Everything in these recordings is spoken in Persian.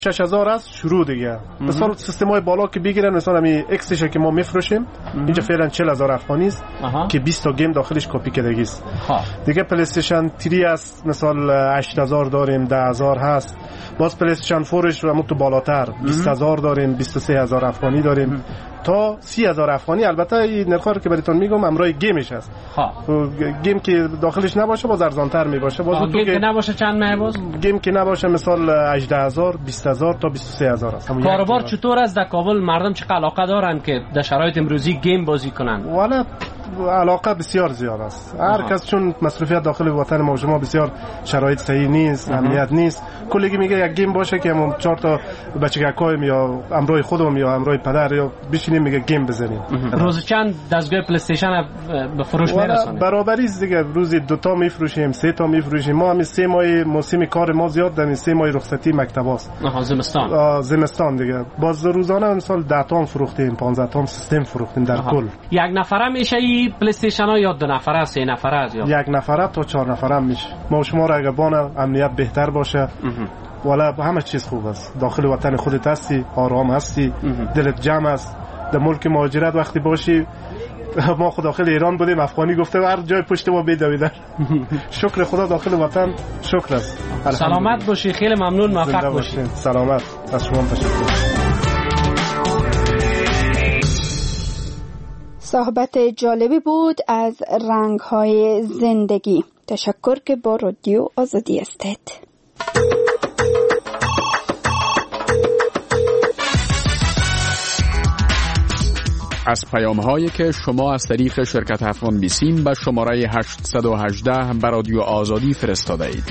6000 است شروع دیگه. مثلا سیستم‌های بالا که بگیرن، مثلا همین اکسش که ما میفروشیم اینجا فعلا 40000 افغانی است که 20 تا گیم داخلش کپی کردگی است. دیگه پلی استیشن 3 است، مثلا 8000 داریم، 10000 هست. باز پلی استیشن 4ش رو تو بالاتر 20000 داریم، 23000 افغانی داریم تا 30000 افغانی. البته این نرخا رو که براتون میگم امرای گیمش است. گیم که داخلش نباشه باز ارزان‌تر میباشه. باز گیم که نباشه چند میه؟ باز گیم که نباشه مثلا 18000 20000 تا 23000 است. کاروبار چطور است در کابل؟ مردم چه علاقه دارن که در شرایط امروزی گیم بازی کنن؟ والا علاقه بسیار زیاد است. هر کس چون مصرفیات داخل وطن ما شما بسیار شرایط صحیح نیست، امنیت نیست. کلی میگه یک گیم باشه که ما 4 تا بچگکایم یا امروی خودم یا امروی پدر یا بشینیم میگه گیم بزنیم. روز چند دستگاه پلی استیشن به فروش میرسونید؟ برابری است دیگه. روزی 2 تا میفروشیم، 3 تا میفروشیم. ما همین 3 ماه موسم کار ما زیاد، در 3 ماه رخصتی مکتب است. زمستان دیگه. باز روزانه مثلا 10 تا فروختیم، 15 تا سیستم فروختیم در کل. یک نفره میشه این پلی استیشن ها یا 2 نفره، 3 نفره است یا 1 نفره تا 4 نفره میشه. ما شما را اگه بان امنیت بهتر باشه والا همه چیز خوب است. داخل وطن خودت هستی، آرام هستی، دلت جمع است. در ملک مهاجرت وقتی باشی، ما خود داخل ایران بودیم، افغانی گفته هر جای پشت ما بدویدن. شکر خدا داخل وطن شکر است. سلامت باشی، خیلی ممنون، موفق باشی. سلامت، از شما تشکر. صحبت جالبی بود از رنگ‌های زندگی. تشکر که با رادیو آزادی هستید. از پیام‌هایی که شما از طریق شرکت افغان بیسیم به شماره 818 به رادیو آزادی فرستاده اید.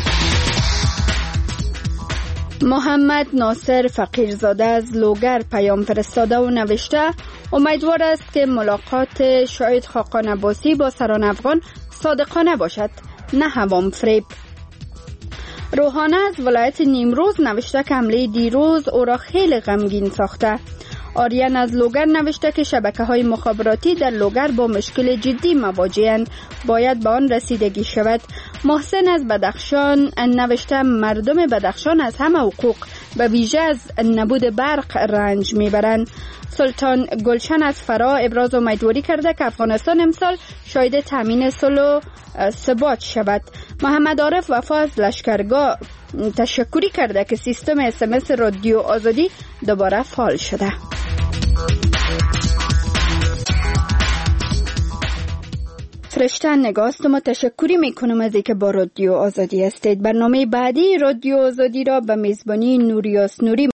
محمد ناصر فقیرزاده از لوگر پیام فرستاده و نوشته امیدوار است که ملاقات شاهد خاقان عباسی با سران افغان صادقانه باشد، نه هوام فریب. روحانه از ولایت نیمروز نوشته که حمله دیروز او را خیلی غمگین ساخته. آریان از لوگر نوشته که شبکه‌های مخابراتی در لوگر با مشکل جدی مواجه‌اند، باید به آن رسیدگی شود. محسن از بدخشان نوشته مردم بدخشان از همه حقوق به ویژه از نبود برق رنج میبرند. سلطان گلشن از فرا ابراز امیدواری کرده که افغانستان امسال شاهد تامین صلح و ثبات شود. محمد عارف وفا از لشکرگاه تشکری کرده که سیستم SMS رادیو آزادی دوباره فعال شده. فرشته نگاست ما تشکری میکنم از اینکه با رادیو آزادی هستید. برنامه بعدی رادیو آزادی را به میزبانی نوریاس نوری